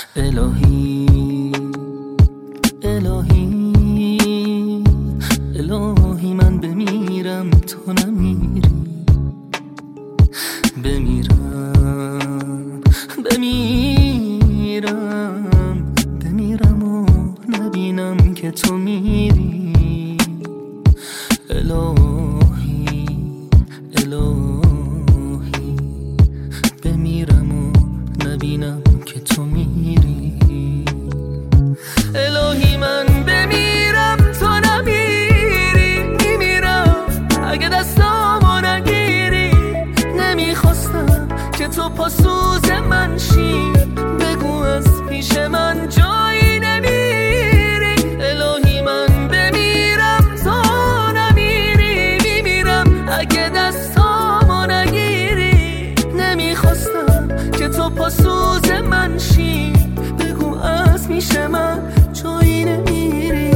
الهی الهی الهی من بمیرم تو نمیری، بمیرم بمیرم بمیرم و نبینم که تو میری. الهی الهی بمیرم و نبینم که تو میری. الهی من بمیرم تو نمیری، میمیرم اگه دستامو نگیری. نمیخواستم که تو پاسوز من شی، بگو از پیش من جایی نمیری. الهی من بمیرم تو نمیری، میمیرم اگه دستامو نگیری. نمیخواستم که تو پاسوز من شی، بگو از پیش من جایی نمیری.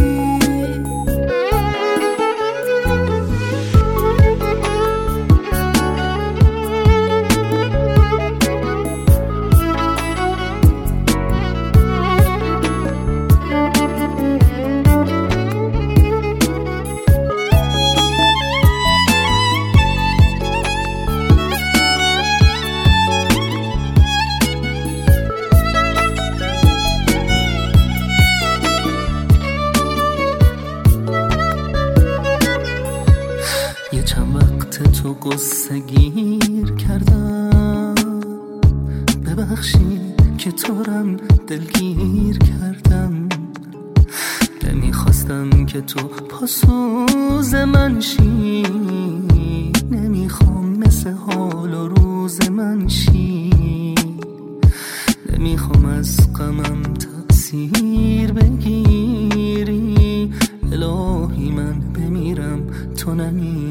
چند وقت تو قصه گیر کردم، ببخشی که تو رم دلگیر کردم. نمیخواستم که تو پاسوز من شی، نمیخوام مثل حال و روز من شی. نمیخوام از غمم تأثیر بگیری. الهی من بمیرم تو نمیری.